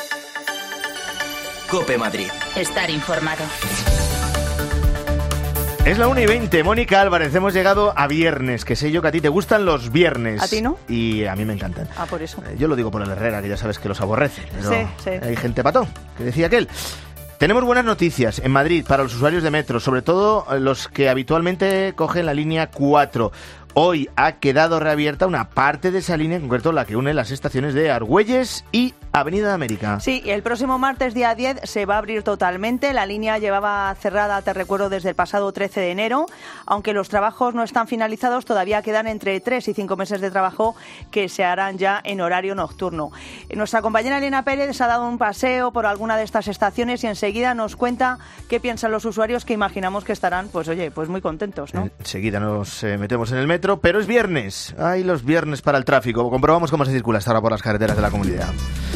COPE Madrid. Estar informado. Es la 1:20, Mónica Álvarez, hemos llegado a viernes, que sé yo que a ti te gustan los viernes. ¿A ti no? Y a mí me encantan. Ah, por eso. Yo lo digo por el Herrera, que ya sabes que los aborrece, pero Sí. hay gente pató, que decía aquel. Tenemos buenas noticias en Madrid para los usuarios de metro, sobre todo los que habitualmente cogen la línea 4. Hoy ha quedado reabierta una parte de esa línea, en concreto la que une las estaciones de Argüelles y Avenida de América. Sí, el próximo martes, día 10, se va a abrir totalmente. La línea llevaba cerrada, te recuerdo, desde el pasado 13 de enero. Aunque los trabajos no están finalizados, todavía quedan entre 3 y 5 meses de trabajo que se harán ya en horario nocturno. Nuestra compañera Elena Pérez ha dado un paseo por alguna de estas estaciones y enseguida nos cuenta qué piensan los usuarios, que imaginamos que estarán, pues muy contentos, ¿no? Enseguida nos metemos en el metro, pero es viernes. Ay, los viernes para el tráfico. Comprobamos cómo se circula hasta ahora por las carreteras de la comunidad.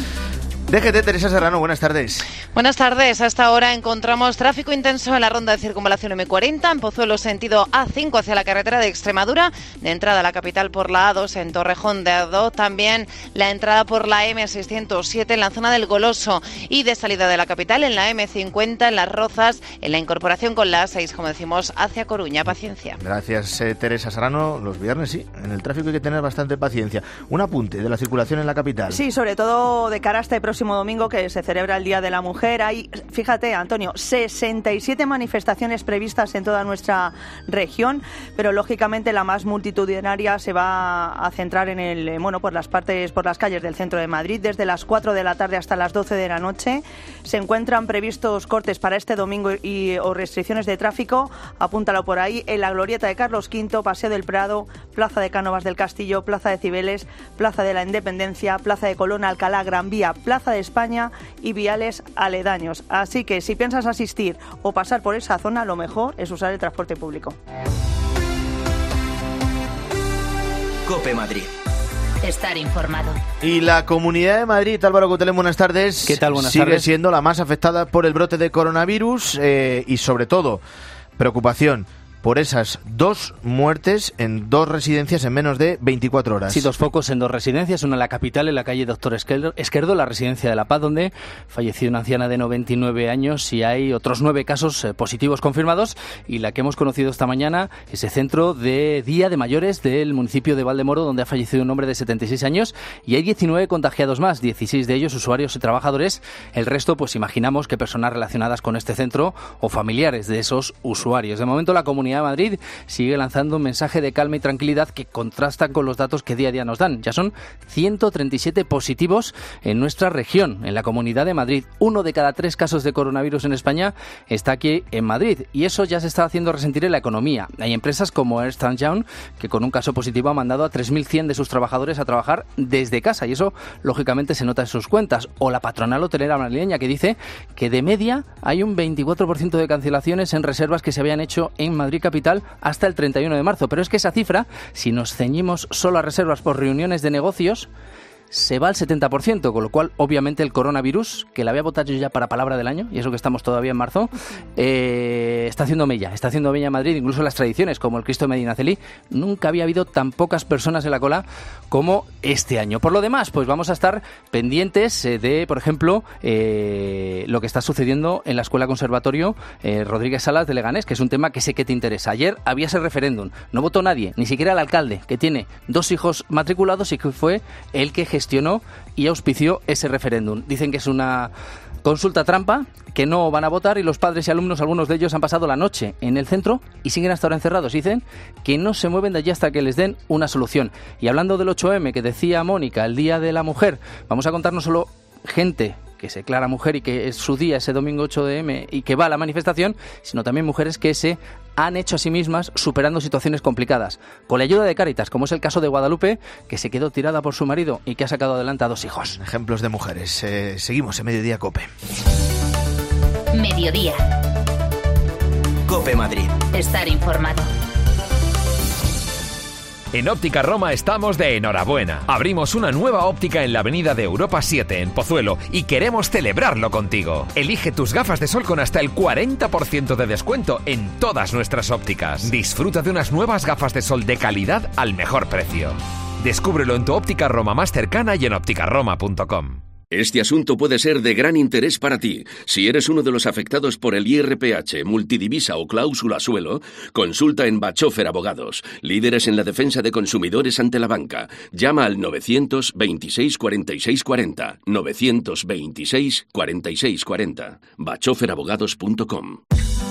DGT, Teresa Serrano, buenas tardes. Buenas tardes. Hasta ahora encontramos tráfico intenso en la ronda de circunvalación M40, en Pozuelo sentido A5 hacia la carretera de Extremadura, de entrada a la capital por la A2 en Torrejón de Ardoz, también la entrada por la M607 en la zona del Goloso y de salida de la capital en la M50 en Las Rozas, en la incorporación con la A6, como decimos, hacia Coruña. Paciencia. Gracias, Teresa Serrano. Los viernes sí, en el tráfico hay que tener bastante paciencia. Un apunte de la circulación en la capital. Sí, sobre todo de cara a este próximo domingo, que se celebra el Día de la Mujer. Hay, fíjate, Antonio, 67 manifestaciones previstas en toda nuestra región, pero lógicamente la más multitudinaria se va a centrar en por las calles del centro de Madrid. Desde las 4 de la tarde hasta las 12 de la noche se encuentran previstos cortes para este domingo o restricciones de tráfico. Apúntalo por ahí: en la Glorieta de Carlos V, Paseo del Prado, Plaza de Cánovas del Castillo, Plaza de Cibeles, Plaza de la Independencia, Plaza de Colón, Alcalá, Gran Vía, Plaza de España y viales aledaños. Así que si piensas asistir o pasar por esa zona, lo mejor es usar el transporte público. COPE Madrid. Estar informado. Y la Comunidad de Madrid, Álvaro Coutelén, buenas tardes. ¿Qué tal? Buenas tardes. Sigue tardes. siendo la más afectada por el brote de coronavirus y sobre todo preocupación por esas 2 muertes en 2 residencias en menos de 24 horas. Sí, 2 focos en 2 residencias, una en la capital, en la calle Doctor Esquerdo, la residencia de La Paz, donde falleció una anciana de 99 años y hay otros 9 casos positivos confirmados, y la que hemos conocido esta mañana, ese centro de día de mayores del municipio de Valdemoro, donde ha fallecido un hombre de 76 años y hay 19 contagiados más, 16 de ellos usuarios y trabajadores, el resto pues imaginamos que personas relacionadas con este centro o familiares de esos usuarios. De momento la Comunidad de Madrid sigue lanzando un mensaje de calma y tranquilidad que contrasta con los datos que día a día nos dan. Ya son 137 positivos en nuestra región, en la Comunidad de Madrid. 1 de cada 3 casos de coronavirus en España está aquí en Madrid, y eso ya se está haciendo resentir en la economía. Hay empresas como Ernst & Young que con un caso positivo ha mandado a 3.100 de sus trabajadores a trabajar desde casa, y eso lógicamente se nota en sus cuentas. O la patronal hotelera madrileña, que dice que de media hay un 24% de cancelaciones en reservas que se habían hecho en Madrid capital hasta el 31 de marzo. Pero es que esa cifra, si nos ceñimos solo a reservas por reuniones de negocios, se va al 70%, con lo cual obviamente el coronavirus, que la voy a votar yo ya para palabra del año, y eso que estamos todavía en marzo, está haciendo mella en Madrid. Incluso las tradiciones como el Cristo de Medinaceli, nunca había habido tan pocas personas en la cola como este año. Por lo demás, pues vamos a estar pendientes de, por ejemplo, lo que está sucediendo en la Escuela Conservatorio Rodríguez Salas de Leganés, que es un tema que sé que te interesa. Ayer había ese referéndum, no votó nadie, ni siquiera el alcalde, que tiene 2 hijos matriculados y que fue el que gestionó y auspició ese referéndum. Dicen que es una consulta trampa, que no van a votar, y los padres y alumnos, algunos de ellos, han pasado la noche en el centro y siguen hasta ahora encerrados. Dicen que no se mueven de allí hasta que les den una solución. Y hablando del 8M, que decía Mónica, el Día de la Mujer, vamos a contar no solo gente que se declara mujer y que es su día ese domingo 8M y que va a la manifestación, sino también mujeres que se han hecho a sí mismas superando situaciones complicadas, con la ayuda de Cáritas, como es el caso de Guadalupe, que se quedó tirada por su marido y que ha sacado adelante a 2 hijos. Ejemplos de mujeres. Seguimos en Mediodía COPE. Mediodía. COPE Madrid. Estar informado. En Óptica Roma estamos de enhorabuena. Abrimos una nueva óptica en la avenida de Europa 7 en Pozuelo y queremos celebrarlo contigo. Elige tus gafas de sol con hasta el 40% de descuento en todas nuestras ópticas. Disfruta de unas nuevas gafas de sol de calidad al mejor precio. Descúbrelo en tu Óptica Roma más cercana y en ópticaroma.com. Este asunto puede ser de gran interés para ti. Si eres uno de los afectados por el IRPH, multidivisa o cláusula suelo, consulta en Bachofer Abogados, líderes en la defensa de consumidores ante la banca. Llama al 926 46 40. 926 46 40. bachoferabogados.com.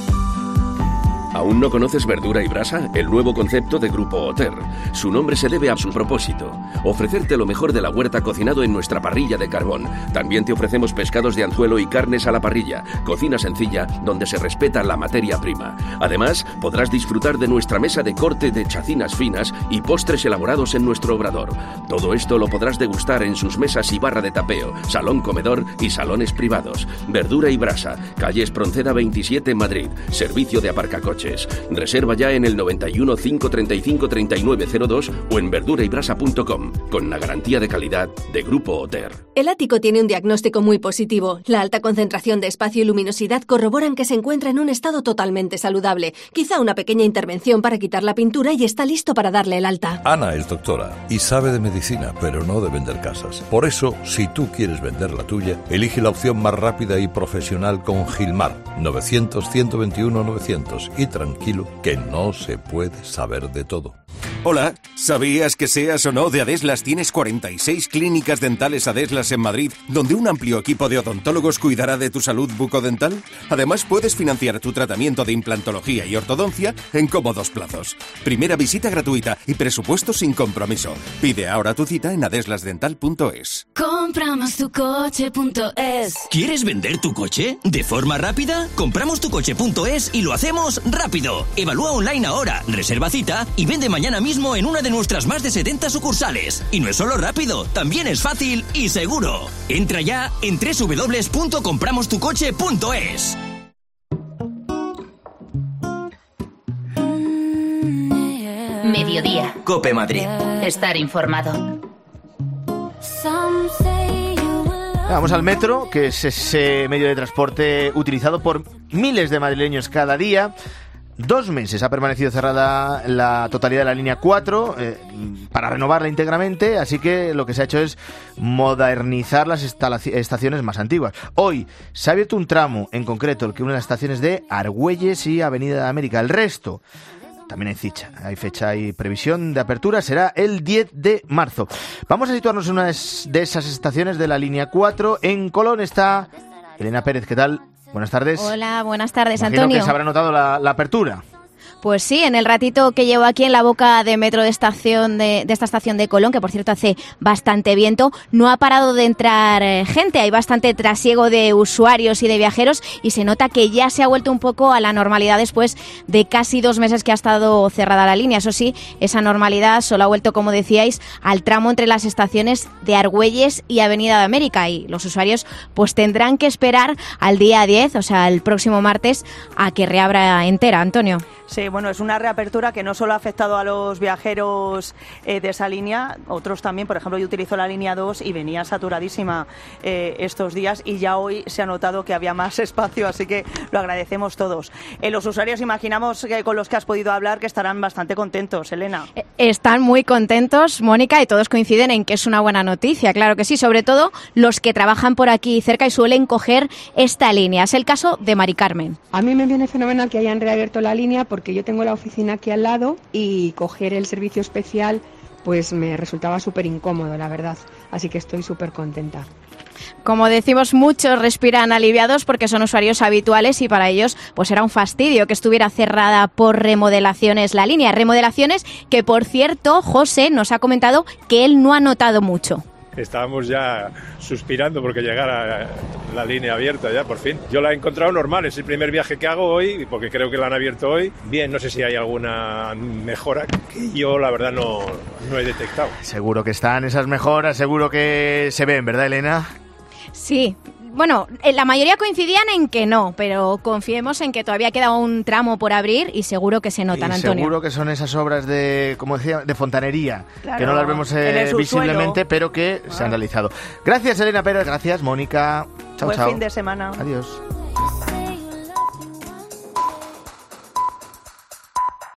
¿Aún no conoces Verdura y Brasa? El nuevo concepto de Grupo Oter. Su nombre se debe a su propósito: ofrecerte lo mejor de la huerta cocinado en nuestra parrilla de carbón. También te ofrecemos pescados de anzuelo y carnes a la parrilla. Cocina sencilla donde se respeta la materia prima. Además, podrás disfrutar de nuestra mesa de corte de chacinas finas y postres elaborados en nuestro obrador. Todo esto lo podrás degustar en sus mesas y barra de tapeo, salón comedor y salones privados. Verdura y Brasa, calle Espronceda 27, Madrid. Servicio de aparcacoches. Reserva ya en el 91 535 3902 o en verduraybrasa.com, con la garantía de calidad de Grupo Oter. El ático tiene un diagnóstico muy positivo. La alta concentración de espacio y luminosidad corroboran que se encuentra en un estado totalmente saludable. Quizá una pequeña intervención para quitar la pintura y está listo para darle el alta. Ana es doctora y sabe de medicina, pero no de vender casas. Por eso, si tú quieres vender la tuya, elige la opción más rápida y profesional con Gilmar. 900-121-900 y tranquilo, que no se puede saber de todo. Hola, ¿sabías que seas o no de Adeslas tienes 46 clínicas dentales Adeslas en Madrid, donde un amplio equipo de odontólogos cuidará de tu salud bucodental? Además, puedes financiar tu tratamiento de implantología y ortodoncia en cómodos plazos. Primera visita gratuita y presupuesto sin compromiso. Pide ahora tu cita en adeslasdental.es. Compramostucoche.es. ¿Quieres vender tu coche? ¿De forma rápida? Compramostucoche.es y lo hacemos rápido. Evalúa online ahora, reserva cita y vende mañana mismo en una de nuestras más de 70 sucursales. Y no es solo rápido, también es fácil y seguro. Entra ya en www.compramostucoche.es. Mediodía. COPE Madrid. Estar informado. Vamos al metro, que es ese medio de transporte utilizado por miles de madrileños cada día. 2 meses ha permanecido cerrada la totalidad de la línea 4 para renovarla íntegramente, así que lo que se ha hecho es modernizar las estaciones más antiguas. Hoy se ha abierto un tramo, en concreto el que une las estaciones de Argüelles y Avenida de América. El resto también hay fecha y previsión de apertura, será el 10 de marzo. Vamos a situarnos en una de esas estaciones de la línea 4. En Colón está Elena Pérez, ¿qué tal? Buenas tardes. Hola, buenas tardes, Imagino Antonio. que se habrá notado la apertura. Pues sí, en el ratito que llevo aquí en la boca de metro de esta estación de Colón, que por cierto hace bastante viento, no ha parado de entrar gente. Hay bastante trasiego de usuarios y de viajeros y se nota que ya se ha vuelto un poco a la normalidad después de casi 2 meses que ha estado cerrada la línea. Eso sí, esa normalidad solo ha vuelto, como decíais, al tramo entre las estaciones de Argüelles y Avenida de América, y los usuarios pues tendrán que esperar al día 10, o sea, el próximo martes, a que reabra entera, Antonio. Sí, bueno, es una reapertura que no solo ha afectado a los viajeros de esa línea, otros también. Por ejemplo, yo utilizo la línea 2 y venía saturadísima estos días, y ya hoy se ha notado que había más espacio, así que lo agradecemos todos. Los usuarios, imaginamos que con los que has podido hablar, que estarán bastante contentos, Elena. Están muy contentos, Mónica, y todos coinciden en que es una buena noticia, claro que sí, sobre todo los que trabajan por aquí cerca y suelen coger esta línea. Es el caso de Mari Carmen. A mí me viene fenomenal que hayan reabierto la línea, porque yo tengo la oficina aquí al lado y coger el servicio especial pues me resultaba súper incómodo, la verdad. Así que estoy súper contenta. Como decimos, muchos respiran aliviados porque son usuarios habituales y para ellos pues era un fastidio que estuviera cerrada por remodelaciones la línea. Remodelaciones que, por cierto, José nos ha comentado que él no ha notado mucho. Estábamos ya suspirando porque llegara la línea abierta ya, por fin. Yo la he encontrado normal, es el primer viaje que hago hoy, porque creo que la han abierto hoy. Bien, no sé si hay alguna mejora que yo, la verdad, no he detectado. Seguro que están esas mejoras, seguro que se ven, ¿verdad, Elena? Sí. Bueno, la mayoría coincidían en que no, pero confiemos en que todavía queda un tramo por abrir y seguro que se notan, Antonio. Seguro que son esas obras de, como decía, de fontanería, claro, que no las vemos visiblemente, pero que se han realizado. Gracias, Elena Pérez, gracias, Mónica. Chao, Buen chao. fin de semana. Adiós.